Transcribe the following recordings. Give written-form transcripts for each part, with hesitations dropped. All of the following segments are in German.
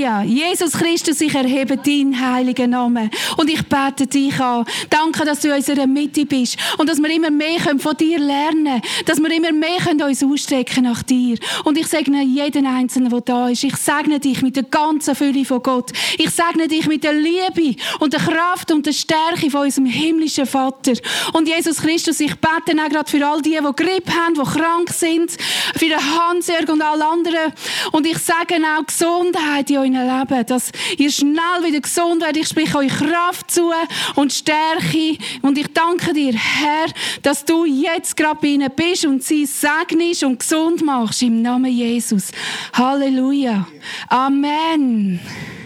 Halleluja. Jesus Christus, ich erhebe deinen heiligen Namen. Und ich bete dich an. Danke, dass du in unserer Mitte bist. Und dass wir immer mehr von dir lernen können. Dass wir immer mehr uns ausstrecken nach dir. Und ich segne jeden Einzelnen, der da ist. Ich segne dich mit der ganzen Fülle von Gott. Ich segne dich mit der Liebe und der Kraft und der Stärke von unserem himmlischen Vater. Und Jesus Christus, ich bete auch gerade für all die Grippe haben, die krank sind, für den Hans-Jörg und alle anderen. Und ich sage auch Gesundheit in eurem Leben, dass ihr schnell wieder gesund werdet. Ich spreche euch Kraft zu und Stärke. Und ich danke dir, Herr, dass du jetzt gerade bei ihnen bist und sie segnest und gesund machst im Namen Jesus. Halleluja. Amen.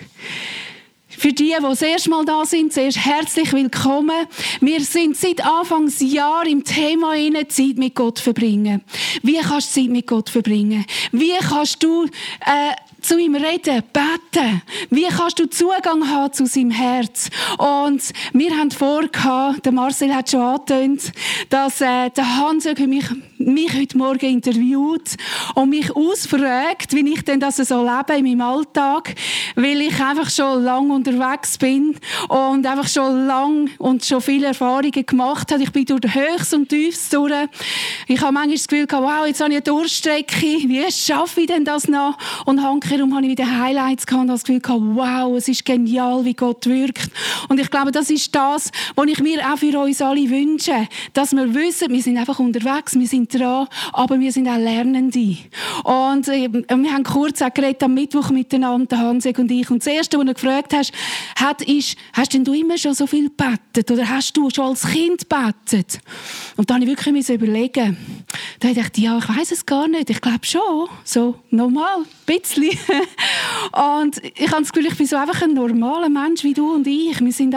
Für die das erste Mal da sind, zuerst herzlich willkommen. Wir sind seit Anfangsjahr im Thema Zeit mit Gott verbringen. Wie kannst du Zeit mit Gott verbringen? Wie kannst du zu ihm reden, beten? Wie kannst du Zugang haben zu seinem Herz? Und wir haben vorgehabt, der Marcel hat schon angetönt, dass der Hans-Jörg mich heute Morgen interviewt und mich ausfragt, wie ich denn das so lebe in meinem Alltag, weil ich einfach schon lange unterwegs bin und einfach schon lange und schon viele Erfahrungen gemacht habe. Ich bin durch Höchst und Tiefs durch. Ich habe manchmal das Gefühl gehabt, wow, jetzt habe ich eine Durchstrecke, wie schaffe ich denn das noch? Und hankerum habe ich wieder Highlights gehabt und das Gefühl gehabt, wow, es ist genial, wie Gott wirkt. Und ich glaube, das ist das, was ich mir auch für uns alle wünsche, dass wir wissen, wir sind einfach unterwegs, wir sind dran, aber wir sind auch Lernende. Und wir haben kurz auch geredet am Mittwoch miteinander, Hans-Jörg und ich. Und das Erste, was du gefragt hast, hast denn du immer schon so viel gebetet? Oder hast du schon als Kind gebetet? Und da habe ich wirklich überlegen. Da habe ich gedacht, ja, ich weiss es gar nicht. Ich glaube schon. So normal, ein bisschen. Und ich habe das Gefühl, ich bin so einfach ein normaler Mensch wie du und ich. Wir sind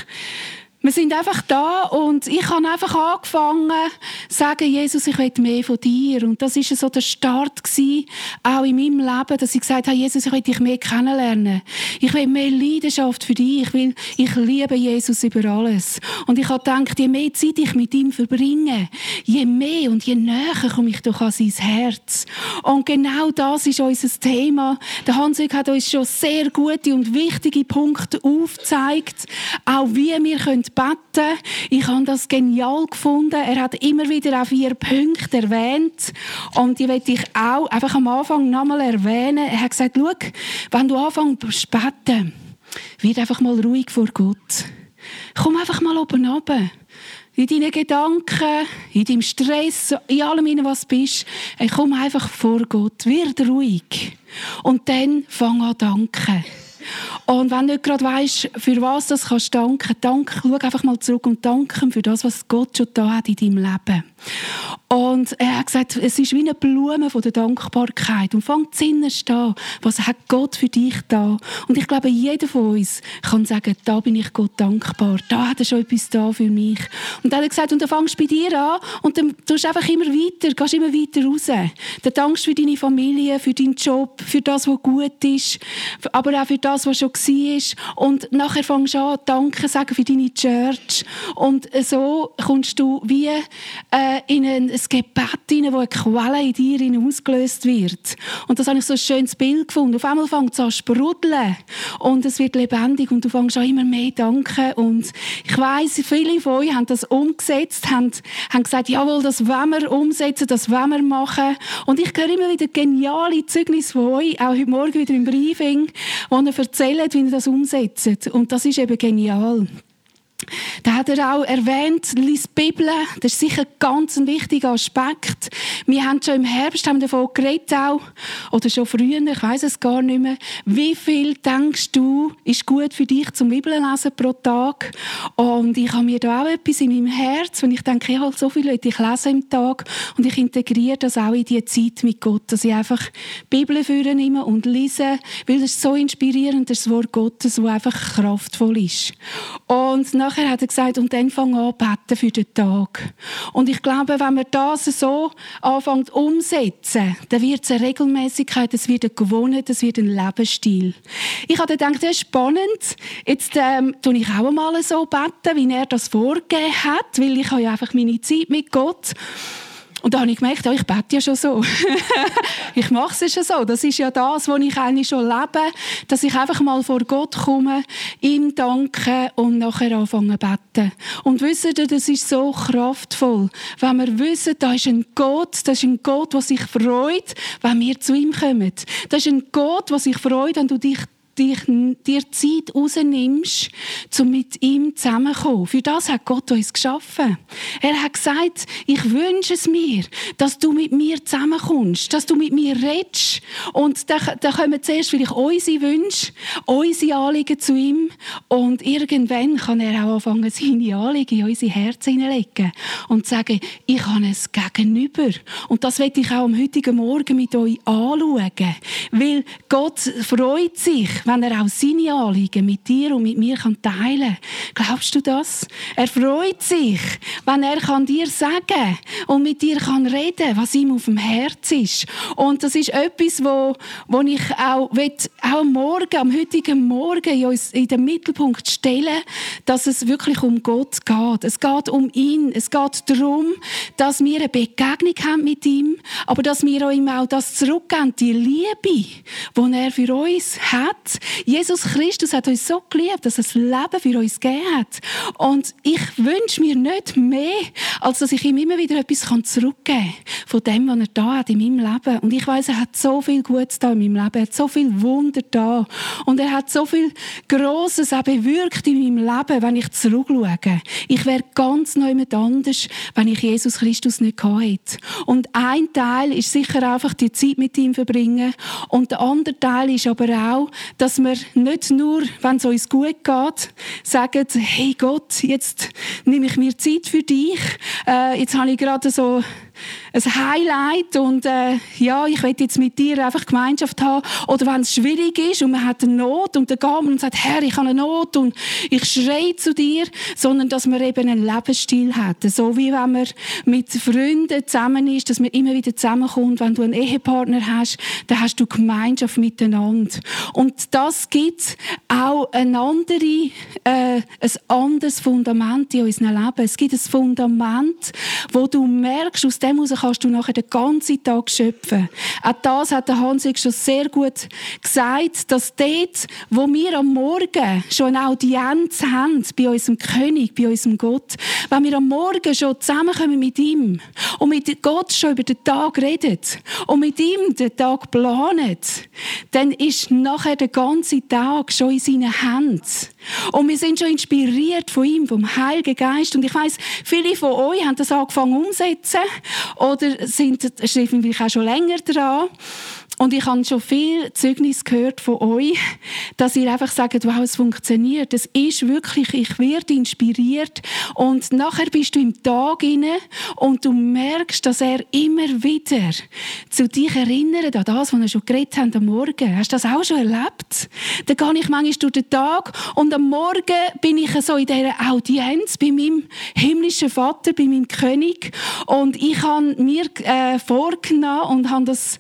einfach da und ich habe einfach angefangen zu sagen, Jesus, ich will mehr von dir. Und das war so der Start gewesen, auch in meinem Leben, dass ich gesagt habe, Jesus, ich will dich mehr kennenlernen. Ich will mehr Leidenschaft für dich. Ich liebe Jesus über alles. Und ich habe gedacht, je mehr Zeit ich mit ihm verbringe, je mehr und je näher komme ich doch an sein Herz. Und genau das ist unser Thema. Der Hans-Jörg hat uns schon sehr gute und wichtige Punkte aufgezeigt, auch wie wir beten können. Ich habe das genial gefunden. Er hat immer wieder auch 4 Punkte erwähnt. Und die möchte ich auch einfach am Anfang nochmal erwähnen. Er hat gesagt, schau, wenn du anfängst zu beten, wird einfach mal ruhig vor Gott. Komm einfach mal oben runter. In deinen Gedanken, in deinem Stress, in allem, was du bist. Komm einfach vor Gott. Wird ruhig. Und dann fang an zu danken. Und wenn du nicht gerade weisst, für was das kannst du danken, schau einfach mal zurück und danke für das, was Gott schon da hat in deinem Leben. Und er hat gesagt, es ist wie eine Blume von der Dankbarkeit. Und fang zu stehen, was hat Gott für dich da? Und ich glaube, jeder von uns kann sagen, da bin ich Gott dankbar. Da hat er schon etwas da für mich. Und dann hat er gesagt, und dann fängst du bei dir an und dann tust du einfach immer weiter, gehst immer weiter raus. Dann dankst du für deine Familie, für deinen Job, für das, was gut ist, aber auch für das, was schon war. Und nachher fängst du an, Danke sagen für deine Church. Und so kommst du wie in ein Gebet hinein, wo eine Quelle in dir ausgelöst wird. Und das habe ich so ein schönes Bild gefunden. Auf einmal fängt es an zu sprudeln und es wird lebendig und du fängst an immer mehr danken. Und ich weiss, viele von euch haben das umgesetzt, haben gesagt, jawohl, das wollen wir umsetzen, das wollen wir machen. Und ich höre immer wieder geniale Zeugnisse von euch, auch heute Morgen wieder im Briefing, wo ihr erzählt, wie ihr das umsetzt. Und das ist eben genial. Da hat er auch erwähnt, lies die Bibel, das ist sicher ganz ein wichtiger Aspekt. Wir haben schon im Herbst davon geredet auch, oder schon früher, ich weiss es gar nicht mehr. Wie viel denkst du, ist gut für dich zum Bibellesen pro Tag? Und ich habe mir da auch etwas in meinem Herz, wenn ich denke, ich habe so viel ich lese im Tag und ich integriere das auch in die Zeit mit Gott, dass ich einfach die Bibel nehme und lese, weil das ist so inspirierend, das Wort Gottes, das einfach kraftvoll ist. Und nachher hat er gesagt, und dann fang an beten für den Tag. Und ich glaube, wenn wir das so anfangen umsetzen, dann wird es eine Regelmäßigkeit, es wird eine Gewohnheit, es wird ein Lebensstil. Ich habe gedacht, das ist spannend. Jetzt tue ich auch einmal so beten, wie er das vorgegeben hat, weil ich habe ja einfach meine Zeit mit Gott. Und da habe ich gemerkt, ja, ich bete ja schon so. Ich mache es schon so. Das ist ja das, was ich eigentlich schon lebe, dass ich einfach mal vor Gott komme, ihm danke und nachher anfange zu beten. Und wisst ihr, das ist so kraftvoll, wenn wir wissen, da ist ein Gott, der sich freut, wenn wir zu ihm kommen. Das ist ein Gott, der sich freut, wenn du dir Zeit rausnimmst, um mit ihm zusammenzukommen. Für das hat Gott uns geschaffen. Er hat gesagt, ich wünsche es mir, dass du mit mir zusammenkommst, dass du mit mir redest. Und da kommen zuerst vielleicht unsere Wünsche, unsere Anliegen zu ihm. Und irgendwann kann er auch anfangen, seine Anliegen in unser Herz hineinlegen und sagen, ich habe es Gegenüber. Und das werde ich auch am heutigen Morgen mit euch anschauen. Weil Gott freut sich, wenn er auch seine Anliegen mit dir und mit mir teilen kann. Glaubst du das? Er freut sich, wenn er dir sagen kann und mit dir reden kann, was ihm auf dem Herz ist. Und das ist etwas, wo ich auch am heutigen Morgen in den Mittelpunkt stellen, dass es wirklich um Gott geht. Es geht um ihn. Es geht darum, dass wir eine Begegnung haben mit ihm, aber dass wir ihm auch das zurückgeben, die Liebe, die er für uns hat. Jesus Christus hat uns so geliebt, dass er das Leben für uns gegeben hat. Und ich wünsche mir nicht mehr, als dass ich ihm immer wieder etwas zurückgeben kann von dem, was er da hat in meinem Leben. Und ich weiss, er hat so viel Gutes da in meinem Leben. Er hat so viel Wunder da. Und er hat so viel Grosses auch bewirkt in meinem Leben, wenn ich zurückschaue. Ich wäre ganz neu mit anders, wenn ich Jesus Christus nicht gehabt hätte. Und ein Teil ist sicher einfach die Zeit mit ihm verbringen. Und der andere Teil ist aber auch, dass wir nicht nur, wenn es uns gut geht, sagen, hey Gott, jetzt nehme ich mir Zeit für dich. Jetzt habe ich gerade so ein Highlight und ich will jetzt mit dir einfach Gemeinschaft haben. Oder wenn es schwierig ist und man hat eine Not und dann geht man und sagt, Herr, ich habe eine Not und ich schreie zu dir, sondern dass man eben einen Lebensstil hat. So wie wenn man mit Freunden zusammen ist, dass man immer wieder zusammenkommt. Wenn du einen Ehepartner hast, dann hast du Gemeinschaft miteinander. Und das gibt auch ein anderes Fundament in unserem Leben. Es gibt ein Fundament, wo du merkst, aus dem heraus kannst du nachher den ganzen Tag schöpfen. Auch das hat der Hansig schon sehr gut gesagt, dass dort, wo wir am Morgen schon eine Audienz haben, bei unserem König, bei unserem Gott, wenn wir am Morgen schon zusammenkommen mit ihm und mit Gott schon über den Tag reden und mit ihm den Tag planen, dann ist nachher der ganze Tag schon in seinen Händen. Und wir sind schon inspiriert von ihm, vom Heiligen Geist. Und ich weiss, viele von euch haben das angefangen umzusetzen oder sind vielleicht auch schon länger dran. Und ich habe schon viel Zeugnis gehört von euch, dass ihr einfach sagt, wow, es funktioniert. Es ist wirklich, ich werde inspiriert. Und nachher bist du im Tag inne und du merkst, dass er immer wieder zu dich erinnert an das, was wir schon geredet haben am Morgen. Hast du das auch schon erlebt? Dann gehe ich manchmal durch den Tag und am Morgen bin ich so in dieser Audienz bei meinem himmlischen Vater, bei meinem König. Und ich habe mir vorgenommen und habe das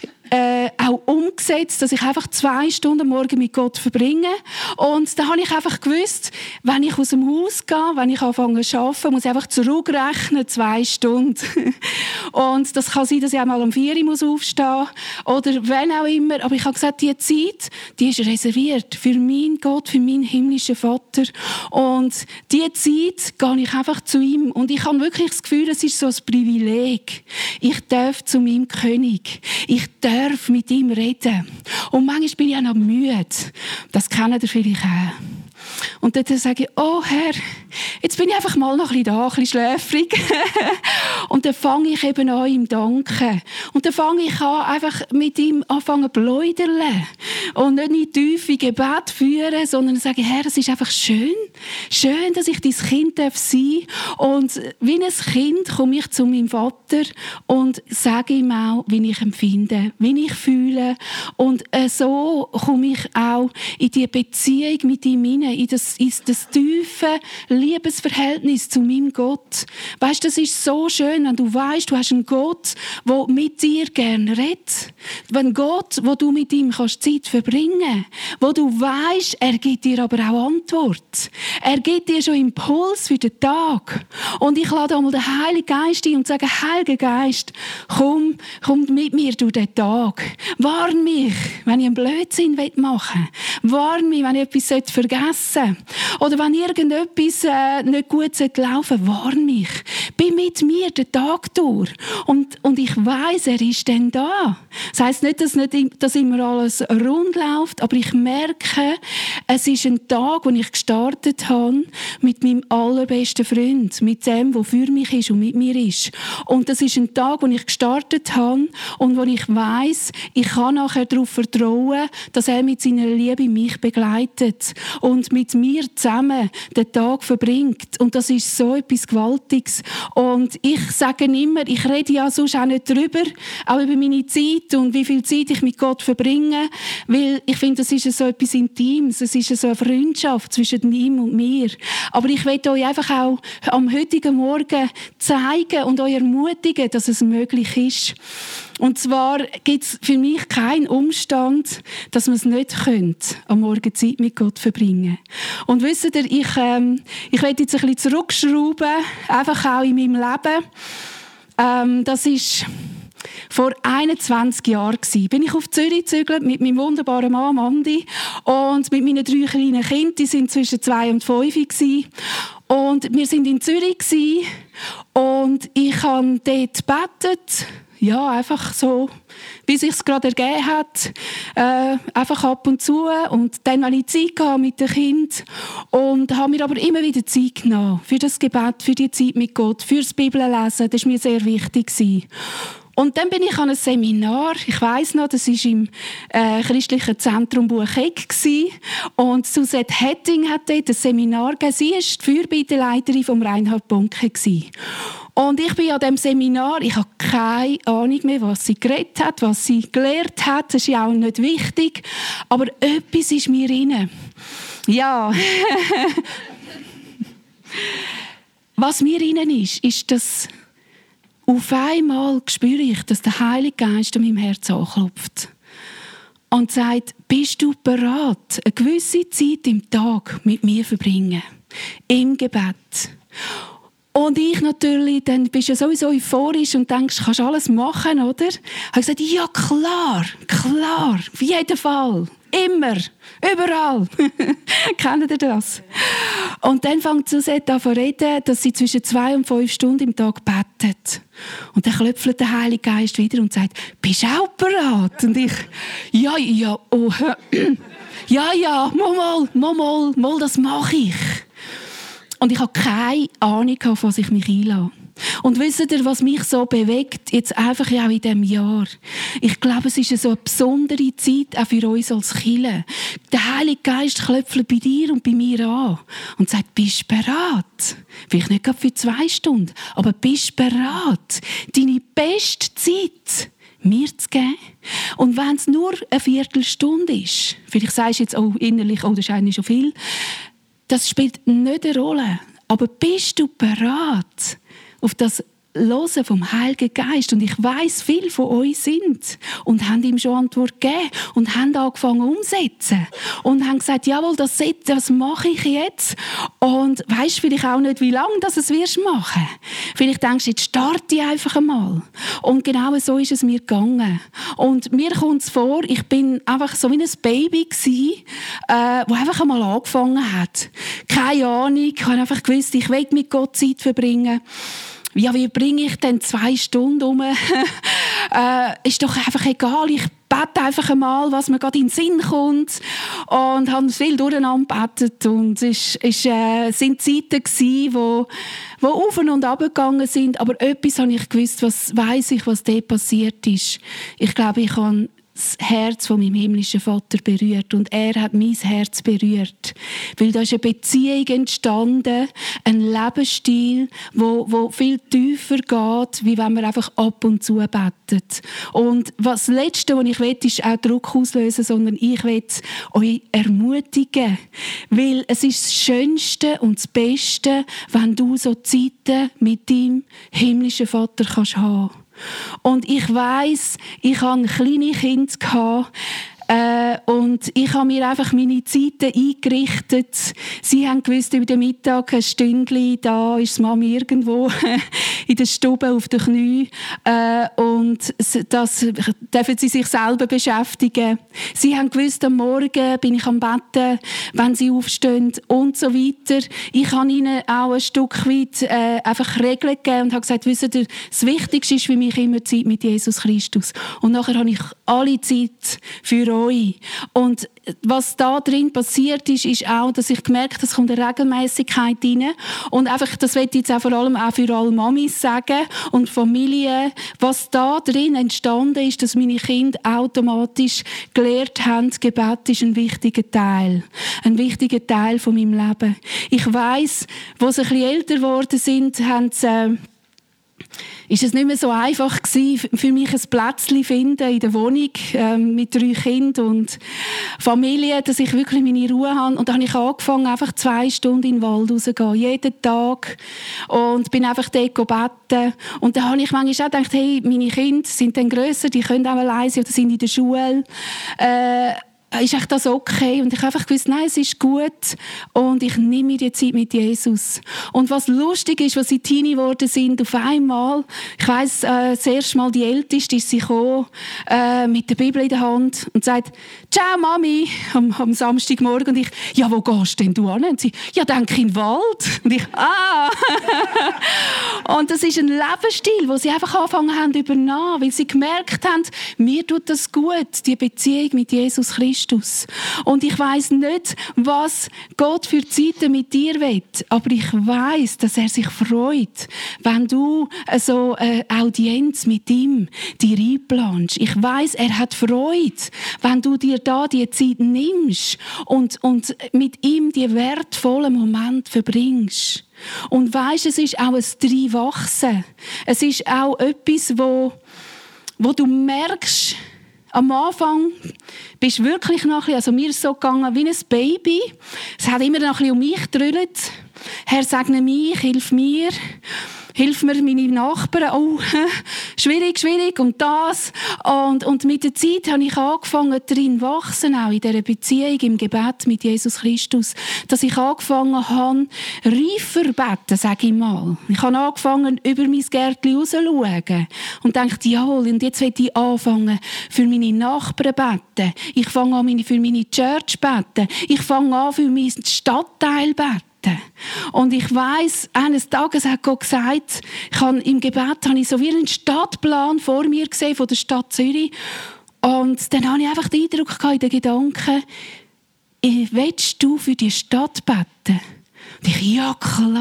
auch umgesetzt, dass ich einfach 2 Stunden am Morgen mit Gott verbringe. Und da habe ich einfach gewusst, wenn ich aus dem Haus gehe, wenn ich anfange zu arbeiten, muss ich einfach zurückrechnen, 2 Stunden. Und das kann sein, dass ich auch mal um 4 Uhr aufstehen muss oder wenn auch immer. Aber ich habe gesagt, die Zeit, die ist reserviert für meinen Gott, für meinen himmlischen Vater. Und diese Zeit gehe ich einfach zu ihm. Und ich habe wirklich das Gefühl, es ist so ein Privileg. Ich darf zu meinem König. Ich darf mit ihm reden. Und manchmal bin ich auch noch müde. Das kennt ihr vielleicht auch. Und dann sage ich, oh Herr, jetzt bin ich einfach mal noch ein bisschen da, ein bisschen schläfrig. Und dann fange ich eben an, ihm danken. Und dann fange ich an, einfach mit ihm anfangen zu pläudern. Und nicht in tiefe Gebet führen, sondern sage, Herr, es ist einfach schön. Schön, dass ich dein Kind sein darf. Und wie ein Kind komme ich zu meinem Vater und sage ihm auch, wie ich empfinde, wie ich fühle. Und so komme ich auch in die Beziehung mit ihm hinein, in das tiefe Liebesverhältnis zu meinem Gott. Weisst, das ist so schön. verbringen, wenn du weißt, du hast einen Gott, der mit dir gerne redet. Wenn Gott, wo du mit ihm kannst Zeit verbringen, wo du weißt, er gibt dir aber auch Antwort. Er gibt dir schon Impuls für den Tag. Und ich lade einmal den Heiligen Geist ein und sage, Heiliger Geist, komm mit mir durch den Tag. Warn mich, wenn ich einen Blödsinn machen will. Warn mich, wenn ich etwas vergessen sollte. Oder wenn irgendetwas nicht gut laufen sollte. Warn mich. Bin mit mir den Tag durch. Und ich weiss, er ist dann da. Das heisst nicht, dass immer alles rund läuft, aber ich merke, es ist ein Tag, wo ich gestartet habe mit meinem allerbesten Freund, mit dem, der für mich ist und mit mir ist. Und das ist ein Tag, wo ich gestartet habe und wo ich weiss, ich kann nachher darauf vertrauen, dass er mit seiner Liebe mich begleitet und mit mir zusammen den Tag verbringt. Und das ist so etwas Gewaltiges. Und ich sage immer, ich rede ja sonst auch nicht drüber, auch über meine Zeit und wie viel Zeit ich mit Gott verbringe, weil ich finde, das ist so etwas Intimes, es ist so eine Freundschaft zwischen ihm und mir. Aber ich möchte euch einfach auch am heutigen Morgen zeigen und euch ermutigen, dass es möglich ist. Und zwar gibt es für mich keinen Umstand, dass man es nicht könnte, am Morgen Zeit mit Gott verbringen. Und wisst ihr, ich werde jetzt ein bisschen zurückschrauben, einfach auch in meinem Leben. Das ist vor 21 Jahren bin ich auf Zürich gezügelt mit meinem wunderbaren Mann Andi und mit meinen 3 kleinen Kindern, die sind zwischen 2 und 5 gewesen. Und wir sind in Zürich gewesen, und ich habe dort gebetet. Ja, einfach so, wie es sich gerade ergeben hat. Einfach ab und zu. Und dann habe ich Zeit gehabt mit den Kindern. Und habe mir aber immer wieder Zeit genommen. Für das Gebet, für die Zeit mit Gott, fürs Bibellesen. Das war mir sehr wichtig. Und dann bin ich an einem Seminar. Ich weiss noch, das war im christlichen Zentrum Bucheck. Und Suzette Hetting hat dort ein Seminar gegeben. Sie war die Fürbitteleiterin von Reinhard Bonke. Und ich bin an diesem Seminar, ich habe keine Ahnung mehr, was sie geredet hat, was sie gelehrt hat. Das ist ja auch nicht wichtig. Aber etwas ist mir rein. Ja. Was mir rein ist, dass auf einmal spüre ich, dass der Heilige Geist an meinem Herz anklopft. Und sagt, bist du bereit, eine gewisse Zeit im Tag mit mir verbringen? Im Gebet. Und ich natürlich, dann bist du ja sowieso euphorisch und denkst, kannst alles machen, oder? Ich habe gesagt, ja klar, auf jeden Fall, immer, überall. Kennt ihr das? Und dann fängt Suzette an zu reden, dass sie zwischen 2 und 5 Stunden im Tag betet. Und dann klopft der Heilige Geist wieder und sagt, bist du auch bereit? Und ich, ja, oh, ja, mal, das mache ich. Und ich habe keine Ahnung, auf was ich mich einlasse. Und wisst ihr, was mich so bewegt, jetzt einfach auch in diesem Jahr? Ich glaube, es ist so eine besondere Zeit, auch für uns als Kirche. Der Heilige Geist klopft bei dir und bei mir an und sagt, bist du bereit? Vielleicht nicht gerade für 2 Stunden, aber bist du bereit, deine beste Zeit mir zu geben? Und wenn es nur eine Viertelstunde ist, vielleicht sagst du jetzt auch innerlich, das ist eigentlich schon viel, das spielt nicht eine Rolle. Aber bist du bereit auf das Hören vom Heiligen Geist? Und ich weiss, viele von euch sind und haben ihm schon Antwort gegeben und haben angefangen umzusetzen. Und haben gesagt, jawohl, das mache ich jetzt. Und weisst vielleicht auch nicht, wie lange das es wirst machen. Vielleicht denkst du, jetzt starte ich einfach einmal. Und genau so ist es mir gegangen. Und mir kommt es vor, ich bin einfach so wie ein Baby gsi, wo einfach einmal angefangen hat. Keine Ahnung, ich habe einfach gewusst, ich will mit Gott Zeit verbringen. Ja, wie bringe ich denn 2 Stunden um? Ist doch einfach egal. Ich bete einfach einmal, was mir gerade in den Sinn kommt. Und habe viel durcheinander gebetet. Und es sind Zeiten gewesen, wo auf und ab gegangen sind. Aber etwas habe ich gewusst, was dort passiert ist. Ich glaube, ich habe das Herz von meinem himmlischen Vater berührt und er hat mein Herz berührt. Weil da ist eine Beziehung entstanden, ein Lebensstil, wo viel tiefer geht, wie wenn man einfach ab und zu betet. Und das Letzte, was ich will, ist auch Druck auslösen, sondern ich will euch ermutigen. Weil es ist das Schönste und das Beste, wenn du so Zeiten mit deinem himmlischen Vater kannst haben. Und ich weiss, ich hatte kleine Kinder, und ich habe mir einfach meine Zeiten eingerichtet. Sie haben gewusst, über den Mittag ein Stündchen, da ist die Mami irgendwo in der Stube auf den Knien. Und das dürfen sie sich selber beschäftigen. Sie haben gewusst, am Morgen bin ich am Betten, wenn sie aufstehen und so weiter. Ich habe ihnen auch ein Stück weit einfach Regeln gegeben und habe gesagt, wisst ihr, das Wichtigste ist für mich immer Zeit mit Jesus Christus. Und nachher habe ich alle Zeit für euch. Und was da drin passiert ist auch, dass ich gemerkt habe, es kommt eine Regelmäßigkeit rein. Und einfach, das will ich jetzt auch vor allem auch für alle Mamis sagen und Familien, was da drin entstanden ist, dass meine Kinder automatisch gelernt haben, Gebet ist ein wichtiger Teil. Ein wichtiger Teil von meinem Leben. Ich weiss, wo sie ein bisschen älter geworden sind, ist es nicht mehr so einfach gewesen, für mich ein Plätzchen finden in der Wohnung mit 3 Kindern und Familie, dass ich wirklich meine Ruhe habe. Und dann habe ich angefangen, einfach 2 Stunden in den Wald rauszugehen, jeden Tag. Und bin einfach dort beten. Und dann habe ich manchmal auch gedacht, hey, meine Kinder sind dann grösser, die können auch alleine sein oder sind in der Schule. Ist echt das okay? Und ich habe einfach gewusst, nein, es ist gut. Und ich nehme mir die Zeit mit Jesus. Und was lustig ist, als sie Teenie geworden sind, auf einmal, ich weiss, das erste Mal die Älteste ist sie gekommen, mit der Bibel in der Hand und sagt, «Ciao, Mami», am Samstagmorgen. Und ich, «Ja, wo gehst denn du hin?» Und sie, «Ja, denke in den Wald». Und ich, «Ah!» Und das ist ein Lebensstil, wo sie einfach angefangen haben zu übernehmen, weil sie gemerkt haben, mir tut das gut, die Beziehung mit Jesus Christus. Und ich weiss nicht, was Gott für Zeiten mit dir will, aber ich weiss, dass er sich freut, wenn du so eine Audienz mit ihm dir einplanst. Ich weiss, er hat Freude, wenn du dir da die Zeit nimmst und mit ihm die wertvollen Momente verbringst. Und weisst, es ist auch ein Dreinwachsen. Es ist auch etwas, wo du merkst, am Anfang bist du wirklich noch ein bisschen, also mir ist es so gegangen wie ein Baby. Es hat immer noch ein bisschen um mich gedrüllt. Herr, segne mich, hilf mir. Hilf mir, meine Nachbarn. Oh, schwierig und das. Und mit der Zeit habe ich angefangen, darin wachsen, auch in dieser Beziehung, im Gebet mit Jesus Christus, dass ich angefangen habe, reifer beten, sage ich mal. Ich habe angefangen, über mein Gärtchen rauszuschauen und dachte, jawohl, und jetzt will ich anfangen, für meine Nachbarn beten. Ich fange an, für meine Church beten. Ich fange an, für meinen Stadtteil beten. Und ich weiss, eines Tages hat Gott gesagt, im Gebet habe ich so wie einen Stadtplan vor mir gesehen von der Stadt Zürich. Und dann habe ich einfach den Eindruck gehabt, in den Gedanken, willst du für die Stadt beten? Und ich, ja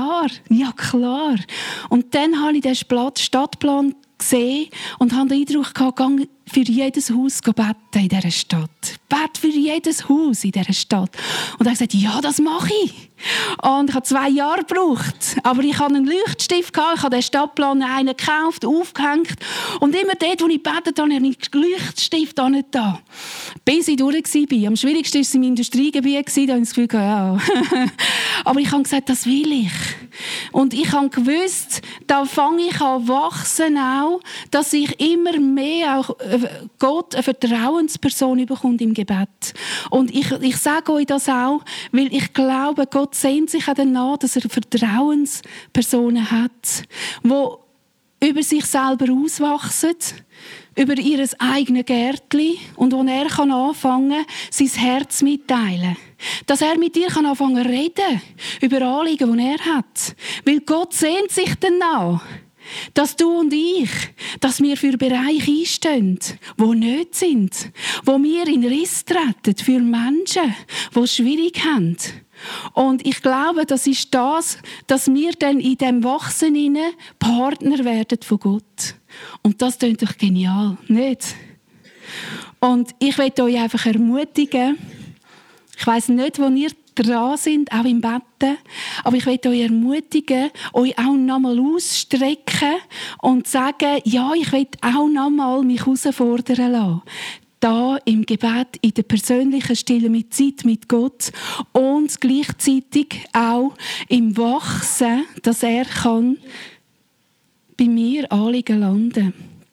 klar. Und dann habe ich den Stadtplan gesehen und habe den Eindruck gehabt, für jedes Haus beten in dieser Stadt. Bete für jedes Haus in dieser Stadt. Und er hat gesagt, ja, das mache ich. Und ich habe 2 Jahre gebraucht. Aber ich hatte einen Leuchtstift, ich habe den Stadtplan einen gekauft, aufgehängt. Und immer dort, wo ich gebetet habe, habe ich den Leuchtstift da. Bis ich durch war. Am schwierigsten war es im Industriegebiet. Da habe ich das Gefühl, ja. Aber ich habe gesagt, das will ich. Und ich habe gewusst, da fange ich an wachsen auch, dass ich immer mehr auch Gott eine Vertrauensperson bekommt im Gebet. Und ich sage euch das auch, weil ich glaube, Gott sehnt sich auch danach, dass er Vertrauenspersonen hat, die über sich selber auswachsen, über ihr eigenes Gärtchen und wo er anfangen kann, sein Herz mitteilen. Dass er mit dir anfangen kann reden über Anliegen, die er hat. Weil Gott sehnt sich danach, dass du und ich, dass wir für Bereiche einstehen, die nicht sind, wo wir in Riss treten für Menschen, die es schwierig haben. Und ich glaube, das ist das, dass wir dann in diesem Wachsen Partner werden von Gott. Und das klingt doch genial, nicht? Und ich möchte euch einfach ermutigen, ich weiss nicht, wo ihr dran sind, auch im Betten, aber ich möchte euch ermutigen, euch auch nochmal ausstrecken und sagen, ja, ich möchte auch nochmal mich herausfordern lassen. Da im Gebet, in der persönlichen Stille mit Zeit mit Gott und gleichzeitig auch im Wachsen, dass er kann bei mir Anliegen landen.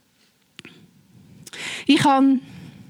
Ich habe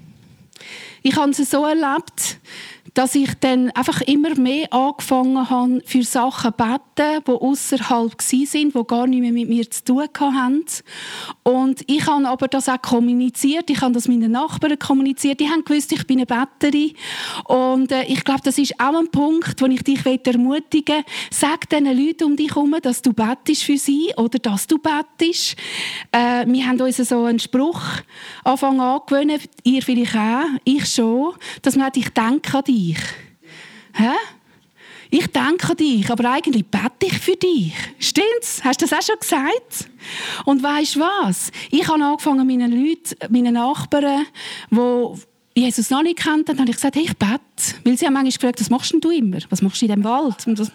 es so erlebt, dass ich dann einfach immer mehr angefangen habe, für Sachen zu beten, die ausserhalb waren, die gar nicht mehr mit mir zu tun hatten. Und ich habe aber das auch kommuniziert. Ich habe das meinen Nachbarn kommuniziert. Die haben gewusst, ich bin eine Betterin. Und ich glaube, das ist auch ein Punkt, wo ich dich ermutigen will. Sag diesen Leuten um dich herum, dass du bettest für sie oder dass du bettest. Wir haben uns so einen Spruch angefangen angewöhnen, ihr vielleicht auch, ich schon, dass man sagt, ich denke an dich. Hä? Ich denke an dich, aber eigentlich bete ich für dich. Stimmt's? Hast du das auch schon gesagt? Und weisst du was? Ich habe angefangen, meinen Leuten, meinen Nachbarn, die Jesus noch nicht kannten, habe ich gesagt, hey, ich bete. Weil sie haben manchmal gefragt, was machst denn du immer? Was machst du in diesem Wald? Und das,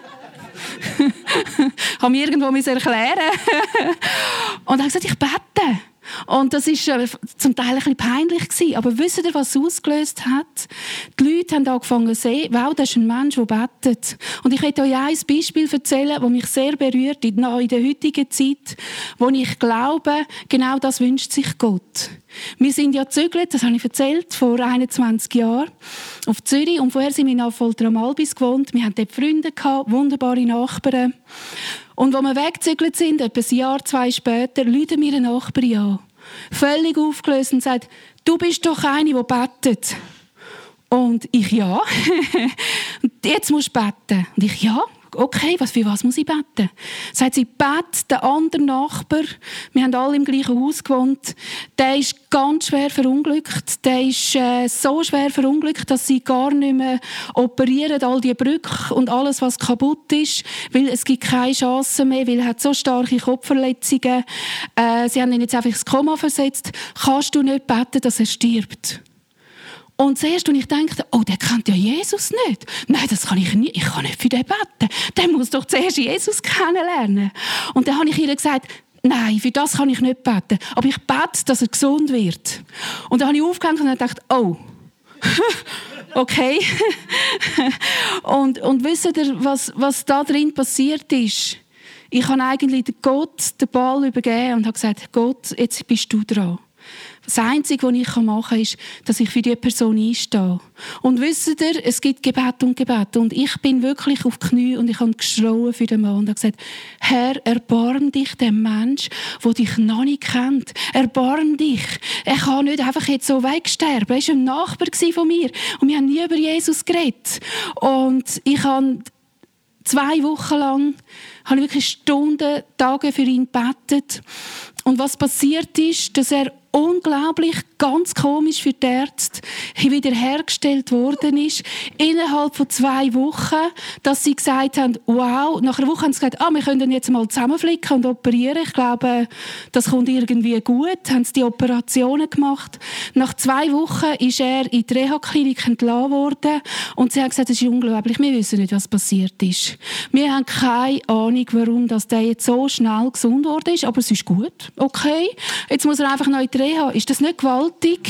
haben mir irgendwo erklären. Und dann habe ich gesagt, ich bete. Und das war zum Teil ein bisschen peinlich gewesen. Aber wisst ihr, was es ausgelöst hat? Die Leute haben angefangen zu sehen, wow, das ist ein Mensch, der betet. Und ich möchte euch ein Beispiel erzählen, das mich sehr berührt in der heutigen Zeit, wo ich glaube, genau das wünscht sich Gott. Wir sind ja gezügelt, das habe ich erzählt, vor 21 Jahren auf Zürich. Und vorher sind wir in Affolter am Albis gewohnt. Wir hatten dort Freunde gehabt, wunderbare Nachbarn. Und als wir weggezügelt sind, etwa ein Jahr, 2 später, rufen mir eine Nachbarin an. Völlig aufgelöst und sagt, du bist doch eine, die betet. Und ich, ja. Und jetzt musst du beten. Und ich, ja. Okay, für was muss ich beten? Sagt sie, der andere Nachbar, wir haben alle im gleichen Haus gewohnt, der ist ganz schwer verunglückt. Der ist so schwer verunglückt, dass sie gar nicht mehr operieren, all die Brüche und alles, was kaputt ist, weil es gibt keine Chance mehr, weil er hat so starke Kopfverletzungen. Sie haben ihn jetzt einfach ins Koma versetzt. Kannst du nicht beten, dass er stirbt? Und zuerst, als ich dachte, oh, der kennt ja Jesus nicht. Nein, das kann ich nicht. Ich kann nicht für den beten. Der muss doch zuerst Jesus kennenlernen. Und dann habe ich ihr gesagt, nein, für das kann ich nicht beten. Aber ich bete, dass er gesund wird. Und dann habe ich aufgehängt und gedacht, oh, okay. und wisst ihr, was da drin passiert ist? Ich habe eigentlich Gott den Ball übergeben und habe gesagt, Gott, jetzt bist du dran. Das Einzige, was ich machen kann, ist, dass ich für diese Person einstehe. Und wisst ihr, es gibt Gebet und Gebet. Und ich bin wirklich auf die Knie und ich habe geschrien für den Mann und habe gesagt, Herr, erbarm dich dem Mensch, der dich noch nicht kennt. Erbarm dich. Er kann nicht einfach jetzt so wegsterben. Er war ein Nachbar von mir und wir haben nie über Jesus geredet. Und ich habe 2 Wochen lang habe ich wirklich Stunden, Tage für ihn gebetet. Und was passiert ist, dass er unglaublich, ganz komisch für die Ärzte wiederhergestellt worden ist. Innerhalb von 2 Wochen, dass sie gesagt haben, wow, nach einer Woche haben sie gesagt, wir können ihn jetzt mal zusammenflicken und operieren. Ich glaube, das kommt irgendwie gut. Haben sie die Operationen gemacht. Nach 2 Wochen ist er in die Reha-Klinik entlassen worden und sie haben gesagt, das ist unglaublich, wir wissen nicht, was passiert ist. Wir haben keine Ahnung, warum der jetzt so schnell gesund worden ist, aber es ist gut. Okay, jetzt muss er einfach noch in die Reha. Ist das nicht gewaltig?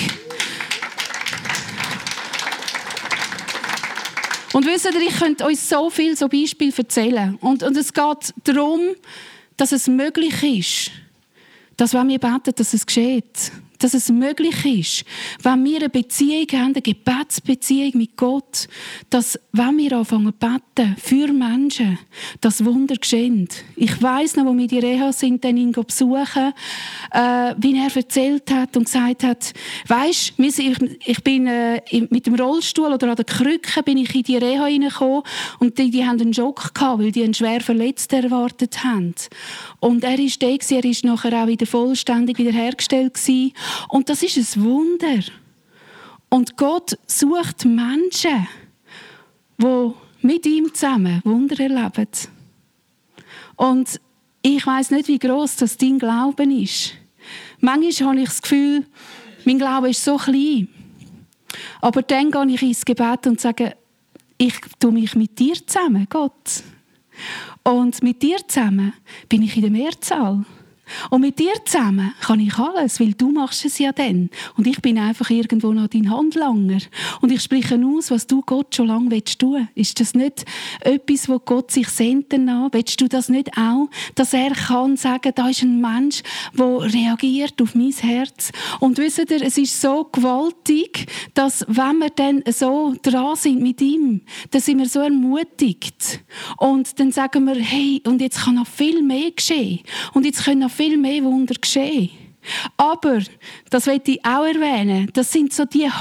Und wisst ihr, ich könnte euch so viele so Beispiele erzählen. Und es geht darum, dass es möglich ist, dass wenn wir beten, dass es geschieht. Dass es möglich ist, wenn wir eine Beziehung haben, eine Gebetsbeziehung mit Gott, dass, wenn wir anfangen zu beten für Menschen, das Wunder geschieht. Ich weiss noch, wo wir die Reha sind, dann ihn besuchen, wie er erzählt hat und gesagt hat, weisst, ich bin mit dem Rollstuhl oder an der Krücke bin ich in die Reha reingekommen und die haben einen Schock gehabt, weil die einen schwer Verletzten erwartet haben. Und er ist er ist nachher auch wieder vollständig wiederhergestellt gewesen. Und das ist ein Wunder. Und Gott sucht Menschen, die mit ihm zusammen Wunder erleben. Und ich weiss nicht, wie gross das dein Glauben ist. Manchmal habe ich das Gefühl, Mein Glaube ist so klein. Aber dann gehe ich ins Gebet und sage, ich tue mich mit dir zusammen, Gott. Und mit dir zusammen bin ich in der Mehrzahl. Und mit dir zusammen kann ich alles, weil du machst es ja dann. Und ich bin einfach irgendwo noch dein Handlanger. Und ich spreche aus, was du Gott schon lange tun willst. Ist das nicht etwas, wo Gott sich sehnt danach? Willst du das nicht auch? Dass er kann sagen, da ist ein Mensch, der reagiert auf mein Herz. Und wisst ihr, es ist so gewaltig, dass wenn wir dann so dran sind mit ihm, dann sind wir so ermutigt. Und dann sagen wir, hey, und jetzt kann noch viel mehr geschehen. Und jetzt können noch viel mehr Wunder geschehen. Aber, das möchte ich auch erwähnen, das sind so die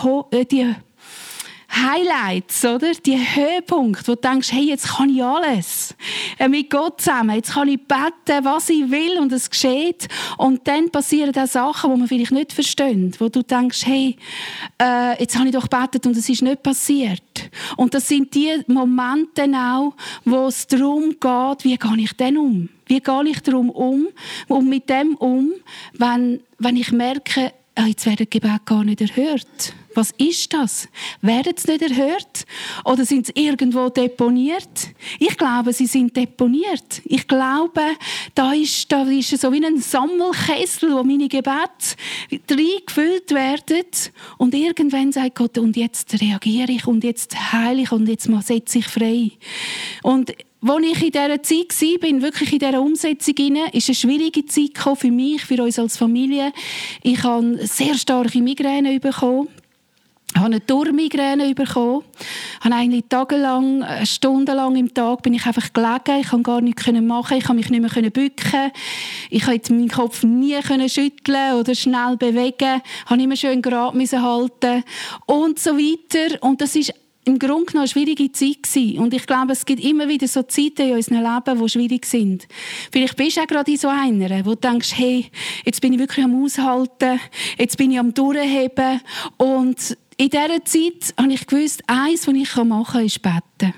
Highlights, oder? Die Höhepunkte, wo du denkst, hey, jetzt kann ich alles. Mit Gott zusammen. Jetzt kann ich beten, was ich will und es geschieht. Und dann passieren auch Sachen, die man vielleicht nicht versteht. Wo du denkst, hey, jetzt habe ich doch gebetet und es ist nicht passiert. Und das sind die Momente auch, wo es darum geht, wie gehe ich denn um? Wie gehe ich darum um und mit dem um, wenn ich merke, jetzt werden die Gebete gar nicht erhört. Was ist das? Werden sie nicht erhört? Oder sind sie irgendwo deponiert? Ich glaube, sie sind deponiert. Ich glaube, da ist so wie ein Sammelkessel, wo meine Gebete reingefüllt werden. Und irgendwann sagt Gott, und jetzt reagiere ich, und jetzt heile ich, und jetzt setze ich frei. Und als ich in dieser Zeit war, wirklich in dieser Umsetzung hinein, ist eine schwierige Zeit gekommen für mich, für uns als Familie. Ich habe sehr starke Migräne bekommen. Ich habe eine Durchmigräne bekommen. Ich habe eigentlich tagelang, stundenlang im Tag bin ich einfach gelegen. Ich konnte gar nichts machen. Ich konnte mich nicht mehr bücken. Ich konnte meinen Kopf nie schütteln oder schnell bewegen. Ich musste immer schön gerade halten und so weiter. Und das ist im Grunde genommen eine schwierige Zeit gewesen. Und ich glaube, es gibt immer wieder so Zeiten in unserem Leben, die schwierig sind. Vielleicht bist du auch gerade in so einer, wo du denkst, hey, jetzt bin ich wirklich am Aushalten, jetzt bin ich am Durchheben. Und in dieser Zeit habe ich gewusst, eins, was ich machen kann, ist beten.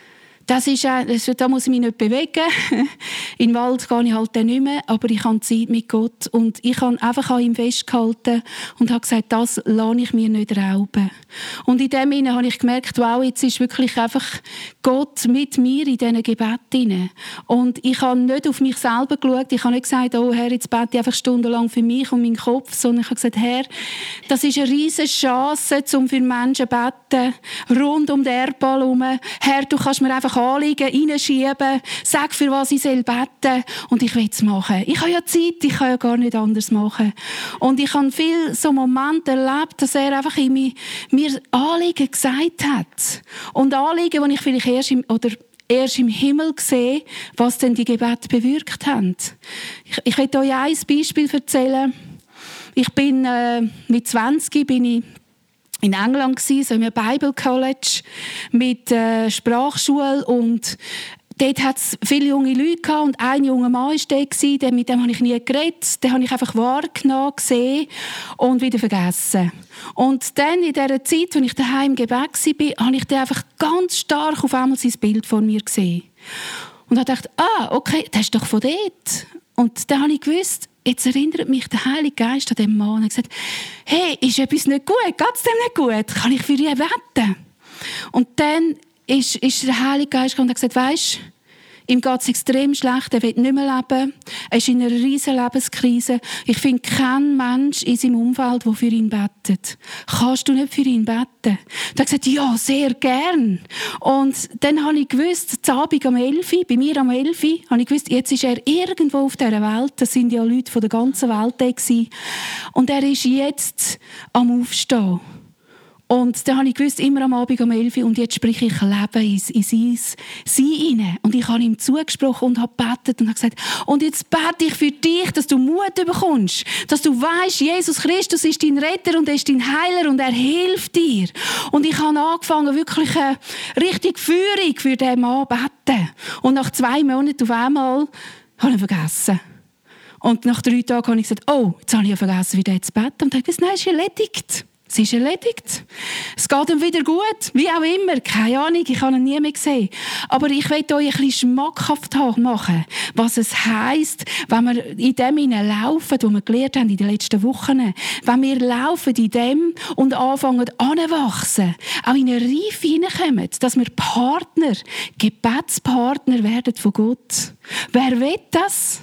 Da muss ich mich nicht bewegen. In den Wald gehe ich halt dann nicht mehr, aber ich habe Zeit mit Gott. Und ich habe einfach an ihm festgehalten und habe gesagt, das lasse ich mir nicht rauben. Und in dem Sinne habe ich gemerkt, wow, jetzt ist wirklich einfach Gott mit mir in diesen Gebeten. Und ich habe nicht auf mich selber geschaut. Ich habe nicht gesagt, oh Herr, jetzt bete ich einfach stundenlang für mich und meinen Kopf, sondern ich habe gesagt, Herr, das ist eine riesige Chance, um für Menschen zu beten, rund um den Erdball herum. Herr, du kannst mir einfach Anliegen reinschieben, sag, für was ich beten soll und ich will es machen. Ich habe ja Zeit, ich kann ja gar nicht anders machen. Und ich habe viele so Momente erlebt, dass er einfach mir Anliegen gesagt hat. Und Anliegen, die ich vielleicht erst im Himmel sehe, was denn die Gebete bewirkt haben. Ich will euch ein Beispiel erzählen. Ich bin mit 20 bin ich in England gsi, so im Bible College mit Sprachschule, und dort hat es viele junge Leute gehabt, und ein junger Mann war dort, mit dem habe ich nie geredet, den habe ich einfach wahrgenommen, gesehen und wieder vergessen. Und dann in dieser Zeit, als ich daheim im Gebet war, habe ich den einfach ganz stark auf einmal sein Bild vor mir gesehen. Und habe gedacht, okay, das ist doch von dort. Und dann habe ich gewusst, jetzt erinnert mich der Heilige Geist an den Mann und hat gesagt, hey, ist etwas nicht gut? Geht es dem nicht gut? Kann ich für ihn beten? Und dann ist der Heilige Geist gekommen und hat gesagt, weisst, ihm geht es extrem schlecht, er will nicht mehr leben, er ist in einer riesen Lebenskrise. Ich finde keinen Mensch in seinem Umfeld, der für ihn betet. Kannst du nicht für ihn beten? Er hat gesagt, ja, sehr gern. Und dann habe ich gewusst, am Abend um 11 Uhr, bei mir um 11 Uhr, habe ich gewusst, jetzt ist er irgendwo auf dieser Welt, das sind ja Leute von der ganzen Welt da gewesen, und er ist jetzt am Aufstehen. Und dann habe ich gewusst, immer am Abend um 11 Uhr, und jetzt spreche ich Leben in sein hinein. Und ich habe ihm zugesprochen und habe gebetet und habe gesagt, und jetzt bete ich für dich, dass du Mut bekommst, dass du weißt, Jesus Christus ist dein Retter und er ist dein Heiler und er hilft dir. Und ich habe angefangen, wirklich eine richtige Führung für diesen Mann zu beten. Und nach 2 Monaten auf einmal habe ich ihn vergessen. Und nach 3 Tagen habe ich gesagt, oh, jetzt habe ich ja vergessen, wie der zu beten. Und dann habe ich gesagt, nein, es ist erledigt. Es ist erledigt. Es geht ihm wieder gut, wie auch immer. Keine Ahnung, ich habe ihn nie mehr gesehen. Aber ich will euch ein bisschen schmackhaft machen, was es heisst, wenn wir in dem laufen, was wir gelernt haben in den letzten Wochen. Wenn wir laufen in dem und anfangen anzuwachsen, auch in eine Reife hineinkommen, dass wir Partner, Gebetspartner werden von Gott. Wer will das?